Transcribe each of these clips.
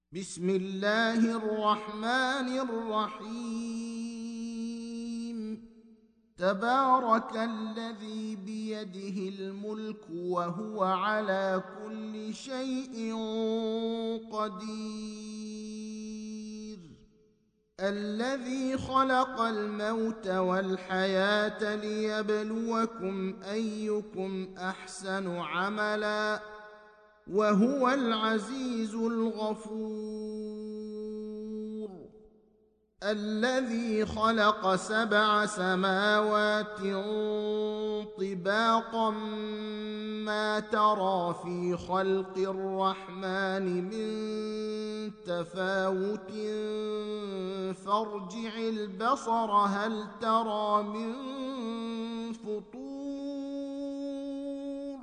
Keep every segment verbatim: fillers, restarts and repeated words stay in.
بسم الله الرحمن الرحيم. تبارك الذي بيده الملك وهو على كل شيء قدير. الذي خلق الموت والحياة ليبلوكم أيكم أحسن عملا وهو العزيز الغفور. الذي خلق سبع سماوات طباقا ما ترى في خلق الرحمن من تفاوت فارجع البصر هل ترى من فطور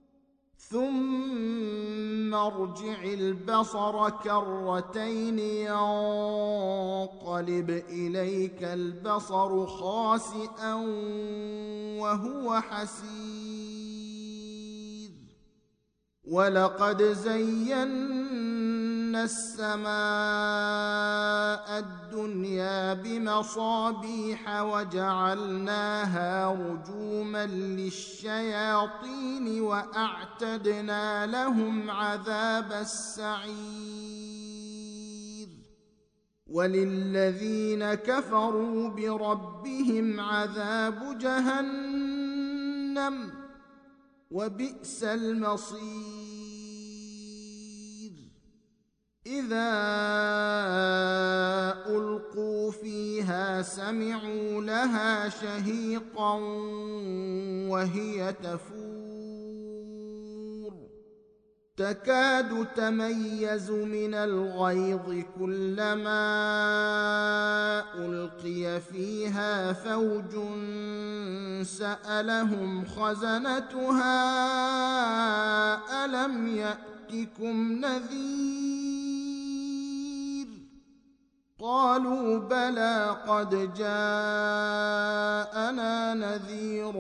ثم ارجع البصر كرتين ينقلب إليك البصر خاسئا وهو حسير. ولقد زينا السماء الدنيا بمصابيح وجعلناها رجوما للشياطين وأعتدنا لهم عذاب السعير. وللذين كفروا بربهم عذاب جهنم وبئس المصير. إذا ألقوا فيها سمعوا لها شهيقا وهي تفور تكاد تميز من الغيظ كلما ألقي فيها فوج سألهم خزنتها ألم يأتكم نذير قالوا بلى قد جاءنا نذير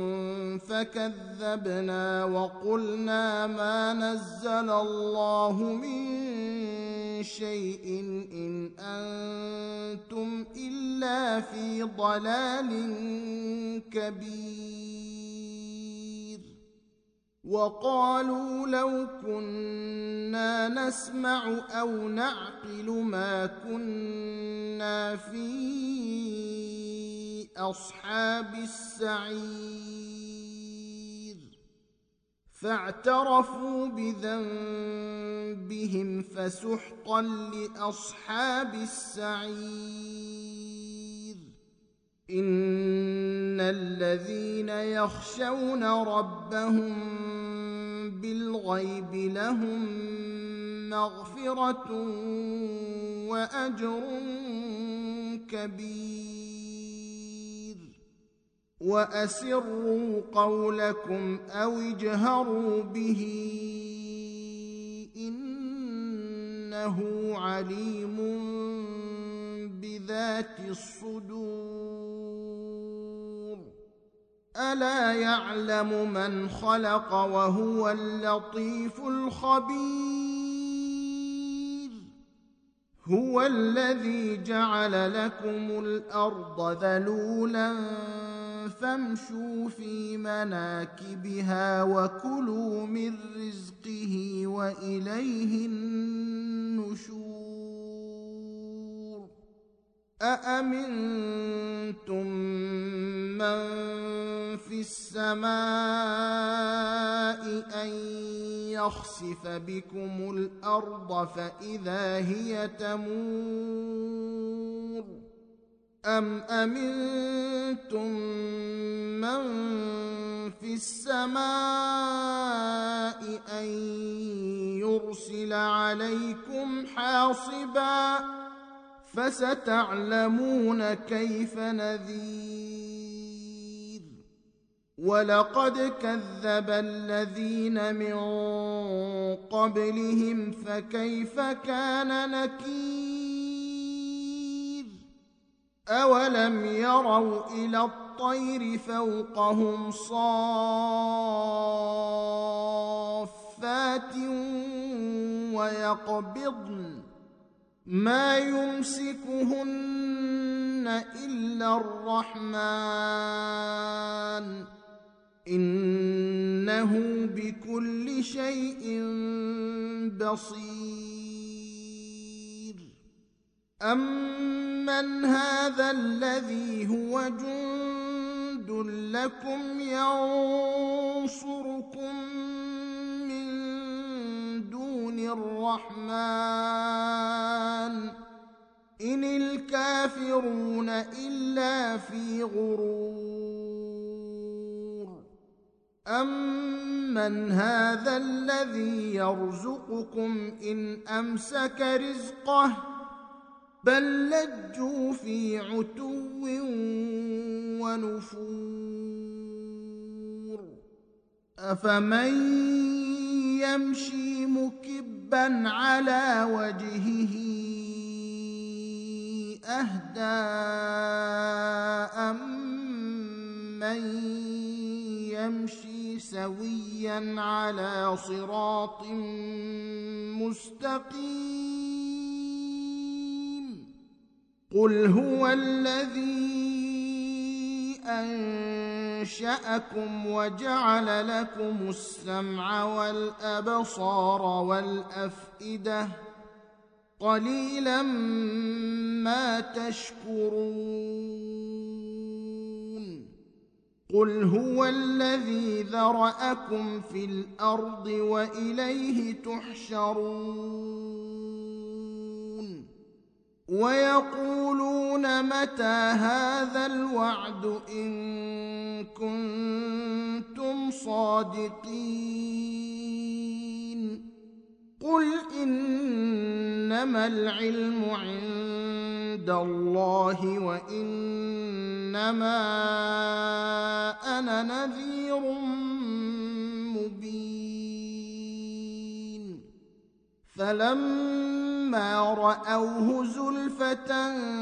فكذبنا وقلنا ما نزل الله من شيء إن أنتم إلا في ضلال كبير. وقالوا لو كنا نسمع أو نعقل ما كنا في أصحاب السعير. فاعترفوا بذنبهم فسحقا لأصحاب السعير. إن الذين يخشون ربهم بالغيب لهم مغفرة وأجر كبير. وأسروا قولكم أو اجهروا به إنه عليم بذات الصدور. ألا يعلم من خلق وهو اللطيف الخبير. هو الذي جعل لكم الأرض ذلولا فامشوا في مناكبها وكلوا من رزقه وإليه النشور. أأمنتم من في السماء أن يخسف بكم الأرض فإذا هي تمور أم أمنتم من في السماء أن يرسل عليكم حاصبا فستعلمون كيف نذير. ولقد كذب الذين من قبلهم فكيف كان نكير. أولم يروا إلى الطير فوقهم صافات ويقبضن ما يمسكهن إلا الرحمن إنه بكل شيء بصير. أمن هذا الذي هو جند لكم ينصركم من دون الرحمن إن الكافرون إلا في غرور. أمن هذا الذي يرزقكم إن أمسك رزقه بل لجوا في عتو ونفور. أفمن يمشي مكبا على وجهه أهدى أمن يمشي سويا على صراط مستقيم. قل هو الذي أنشأكم وجعل لكم السمع والأبصار والأفئدة قليلا ما تشكرون. قل هو الذي ذرأكم في الأرض وإليه تحشرون. ويقولون متى هذا الوعد إن كنتم صادقين. قل إنما العلم عند الله وإنما أنا نذير مبين. فلما رأوه زلفة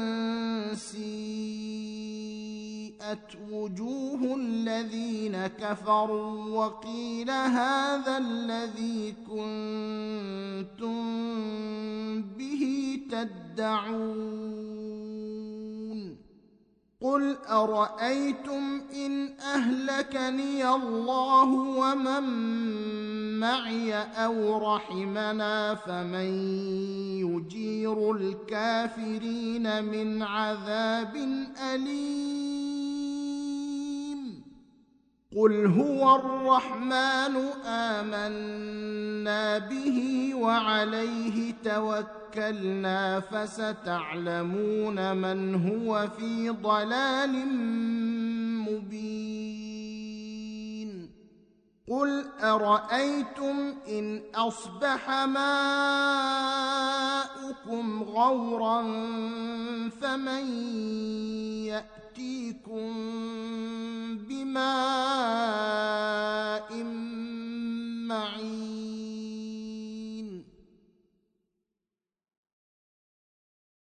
سيئت وجوه الذين كفروا وقيل هذا الذي كنتم به تدعون. قل أرأيتم إن أهلكني الله ومن معي أو رحمنا فمن يجير الكافرين من عذاب أليم. قل هو الرحمن آمنا به وعليه توكلنا فستعلمون من هو في ضلال مبين. قل أرأيتم إن أصبح ماؤكم غورا فمن يأتيكم بماء